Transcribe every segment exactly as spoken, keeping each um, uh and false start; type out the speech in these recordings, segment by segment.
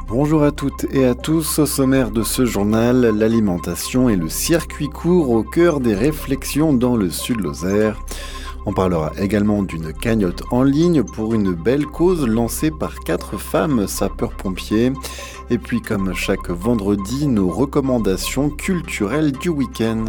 Bonjour à toutes et à tous, au sommaire de ce journal, l'alimentation et le circuit court au cœur des réflexions dans le Sud-Lozère. On parlera également d'une cagnotte en ligne pour une belle cause lancée par quatre femmes sapeurs-pompiers. Et puis comme chaque vendredi, nos recommandations culturelles du week-end.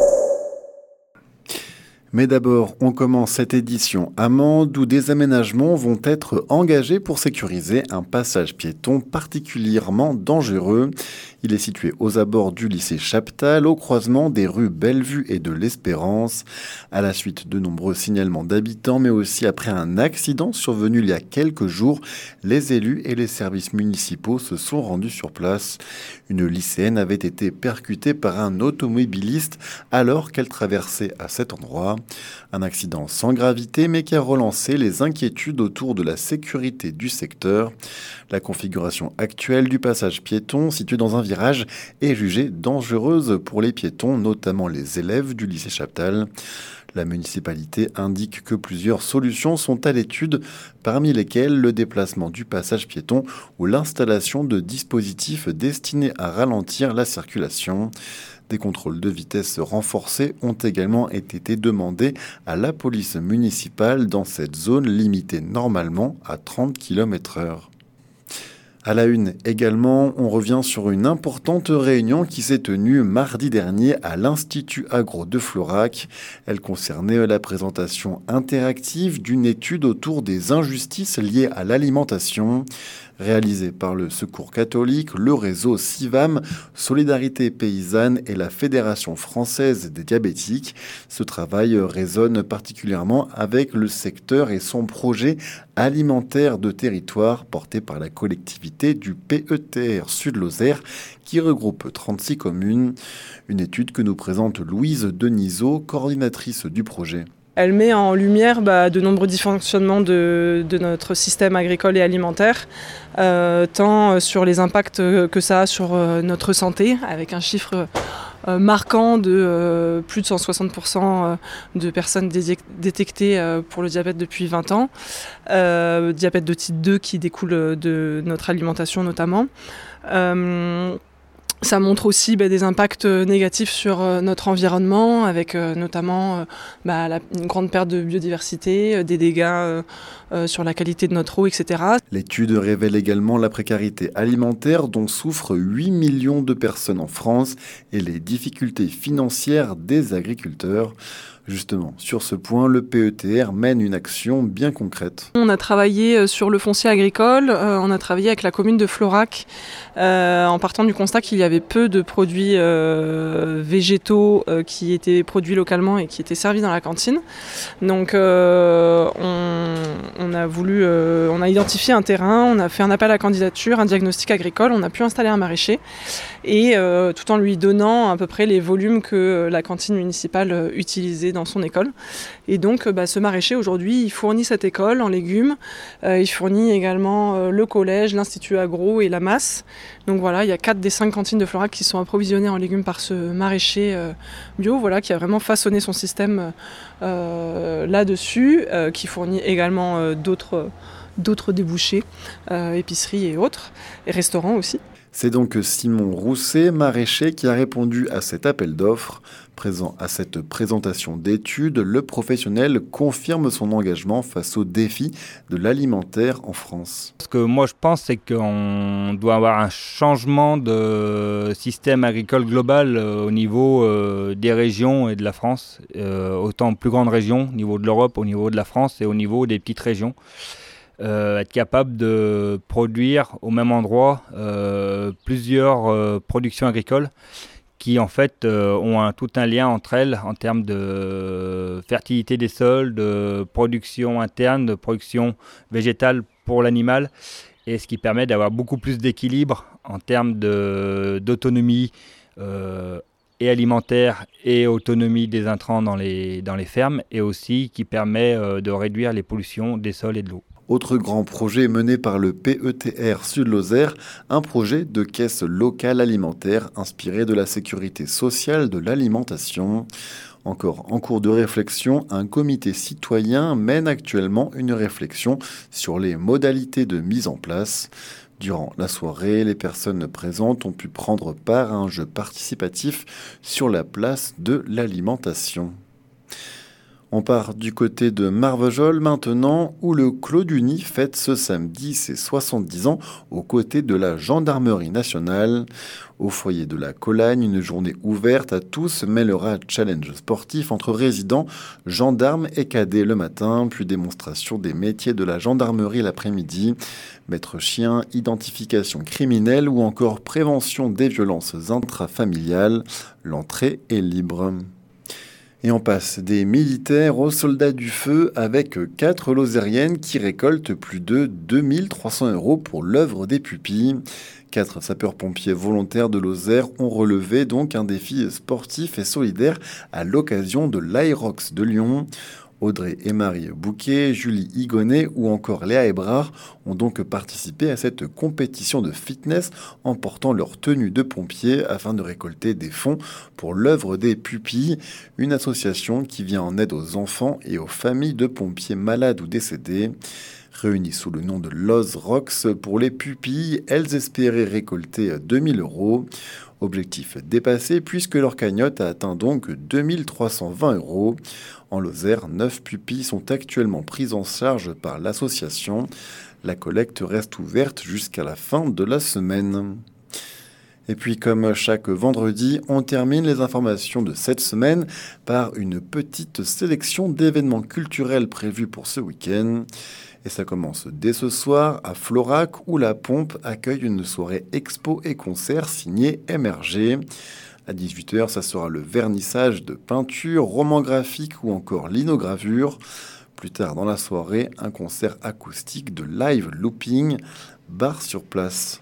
Mais d'abord, on commence cette édition à Mende où des aménagements vont être engagés pour sécuriser un passage piéton particulièrement dangereux. Il est situé aux abords du lycée Chaptal, au croisement des rues Bellevue et de l'Espérance. À la suite de nombreux signalements d'habitants, mais aussi après un accident survenu il y a quelques jours, les élus et les services municipaux se sont rendus sur place. Une lycéenne avait été percutée par un automobiliste alors qu'elle traversait à cet endroit. Un accident sans gravité, mais qui a relancé les inquiétudes autour de la sécurité du secteur. La configuration actuelle du passage piéton, situé dans un virage, est jugée dangereuse pour les piétons, notamment les élèves du lycée Chaptal. La municipalité indique que plusieurs solutions sont à l'étude, parmi lesquelles le déplacement du passage piéton ou l'installation de dispositifs destinés à ralentir la circulation. Des contrôles de vitesse renforcés ont également été demandés à la police municipale dans cette zone limitée normalement à trente kilomètres heure. À la une également, on revient sur une importante réunion qui s'est tenue mardi dernier à l'Institut Agro de Florac. Elle concernait la présentation interactive d'une étude autour des injustices liées à l'alimentation. Réalisée par le Secours catholique, le réseau SIVAM, Solidarité paysanne et la Fédération française des diabétiques. Ce travail résonne particulièrement avec le secteur et son projet alimentaire de territoire porté par la collectivité du P E T R Sud-Lozère qui regroupe trente-six communes. Une étude que nous présente Louise Denisot, coordinatrice du projet. Elle met en lumière bah, de nombreux dysfonctionnements de, de notre système agricole et alimentaire, euh, tant sur les impacts que ça a sur euh, notre santé, avec un chiffre euh, marquant de euh, plus de cent soixante pour cent de personnes dé- détectées euh, pour le diabète depuis vingt ans, euh, diabète de type deux qui découle de notre alimentation notamment. Euh, Ça montre aussi bah, des impacts négatifs sur euh, notre environnement, avec euh, notamment euh, bah, la, une grande perte de biodiversité, euh, des dégâts euh, euh, sur la qualité de notre eau, et cetera. L'étude révèle également la précarité alimentaire dont souffrent huit millions de personnes en France et les difficultés financières des agriculteurs. Justement, sur ce point, le P E T R mène une action bien concrète. On a travaillé sur le foncier agricole, euh, on a travaillé avec la commune de Florac, euh, en partant du constat qu'il y avait peu de produits euh, végétaux euh, qui étaient produits localement et qui étaient servis dans la cantine. Donc euh, on, on a voulu, euh, on a identifié un terrain, on a fait un appel à candidature, un diagnostic agricole, on a pu installer un maraîcher et euh, tout en lui donnant à peu près les volumes que la cantine municipale utilisait dans son école. Et donc bah, ce maraîcher aujourd'hui il fournit cette école en légumes, euh, il fournit également euh, le collège, l'institut agro et la masse. Donc voilà, il y a quatre des cinq cantines de Florac qui sont approvisionnées en légumes par ce maraîcher euh, bio, voilà, qui a vraiment façonné son système euh, là-dessus, euh, qui fournit également euh, d'autres, d'autres débouchés, euh, épiceries et autres, et restaurants aussi. C'est donc Simon Rousset, maraîcher, qui a répondu à cet appel d'offres. Présent à cette présentation d'études, le professionnel confirme son engagement face aux défis de l'alimentaire en France. Ce que moi je pense, c'est qu'on doit avoir un changement de système agricole global au niveau des régions et de la France, autant plus grandes régions, au niveau de l'Europe, au niveau de la France et au niveau des petites régions. Euh, être capable de produire au même endroit euh, plusieurs euh, productions agricoles qui en fait euh, ont un, tout un lien entre elles en termes de fertilité des sols, de production interne, de production végétale pour l'animal, et ce qui permet d'avoir beaucoup plus d'équilibre en termes de, d'autonomie euh, et alimentaire et autonomie des intrants dans les, dans les fermes, et aussi qui permet euh, de réduire les pollutions des sols et de l'eau. Autre grand projet mené par le P E T R Sud-Lozère, un projet de caisse locale alimentaire inspiré de la sécurité sociale de l'alimentation. Encore en cours de réflexion, un comité citoyen mène actuellement une réflexion sur les modalités de mise en place. Durant la soirée, les personnes présentes ont pu prendre part à un jeu participatif sur la place de l'alimentation. On part du côté de Marvejols maintenant, où le Clos du Nid fête ce samedi ses soixante-dix ans aux côtés de la Gendarmerie nationale. Au foyer de la Colagne, une journée ouverte à tous mêlera challenge sportif entre résidents, gendarmes et cadets le matin, puis démonstration des métiers de la gendarmerie l'après-midi, maître chien, identification criminelle ou encore prévention des violences intrafamiliales. L'entrée est libre. Et on passe des militaires aux soldats du feu avec quatre lozériennes qui récoltent plus de deux mille trois cents euros pour l'œuvre des pupilles. Quatre sapeurs-pompiers volontaires de Lozère ont relevé donc un défi sportif et solidaire à l'occasion de l'Aérox de Lyon. Audrey et Marie Bouquet, Julie Higonnet ou encore Léa Hébrard ont donc participé à cette compétition de fitness en portant leur tenue de pompier afin de récolter des fonds pour l'œuvre des pupilles, une association qui vient en aide aux enfants et aux familles de pompiers malades ou décédés. Réunies sous le nom de Loz Rocks pour les pupilles, elles espéraient récolter deux mille euros. Objectif dépassé puisque leur cagnotte a atteint donc deux mille trois cent vingt euros. En Lozère, neuf pupilles sont actuellement prises en charge par l'association. La collecte reste ouverte jusqu'à la fin de la semaine. Et puis comme chaque vendredi, on termine les informations de cette semaine par une petite sélection d'événements culturels prévus pour ce week-end. Et ça commence dès ce soir à Florac où la Pompe accueille une soirée expo et concert signée M R G. À dix-huit heures, ça sera le vernissage de peinture, romans graphiques ou encore linogravure. Plus tard dans la soirée, un concert acoustique de live looping, bar sur place.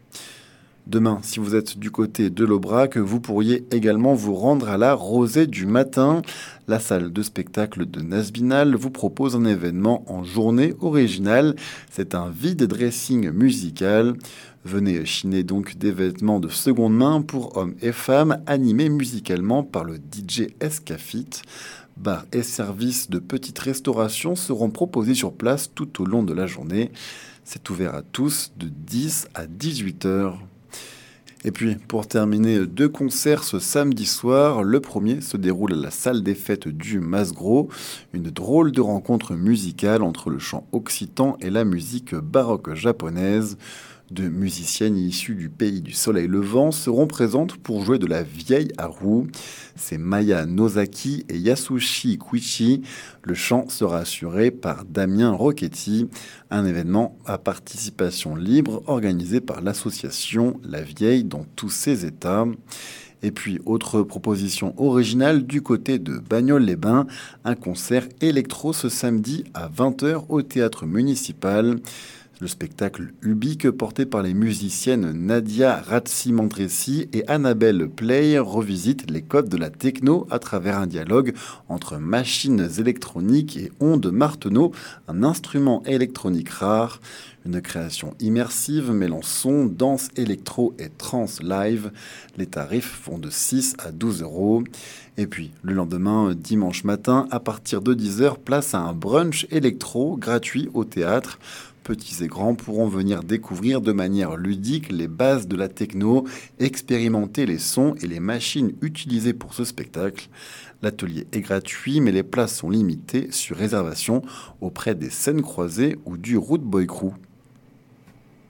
Demain, si vous êtes du côté de l'Aubrac, vous pourriez également vous rendre à la Rosée du Matin. La salle de spectacle de Nasbinal vous propose un événement en journée originale. C'est un vide dressing musical. Venez chiner donc des vêtements de seconde main pour hommes et femmes, animés musicalement par le D J Escafit. Bars et services de petite restauration seront proposés sur place tout au long de la journée. C'est ouvert à tous de dix à dix-huit heures. Et puis, pour terminer, deux concerts ce samedi soir. Le premier se déroule à la salle des fêtes du Masgros. Une drôle de rencontre musicale entre le chant occitan et la musique baroque japonaise. Deux musiciennes issues du pays du soleil levant seront présentes pour jouer de la vieille haru. C'est Maya Nozaki et Yasushi Kuichi. Le chant sera assuré par Damien Rocchetti, un événement à participation libre organisé par l'association La Vieille dans tous ses états. Et puis, autre proposition originale du côté de Bagnoles-les-Bains, un concert électro ce samedi à vingt heures au théâtre municipal. Le spectacle ubique porté par les musiciennes Nadia Ratzi-Mandressi et Annabelle Play revisite les codes de la techno à travers un dialogue entre machines électroniques et ondes Martenot, un instrument électronique rare. Une création immersive mêlant son, danse, électro et trance live. Les tarifs vont de six à douze euros. Et puis, le lendemain, dimanche matin, à partir de dix heures, place à un brunch électro gratuit au théâtre. Petits et grands pourront venir découvrir de manière ludique les bases de la techno, expérimenter les sons et les machines utilisées pour ce spectacle. L'atelier est gratuit, mais les places sont limitées sur réservation auprès des scènes croisées ou du Root Boy Crew.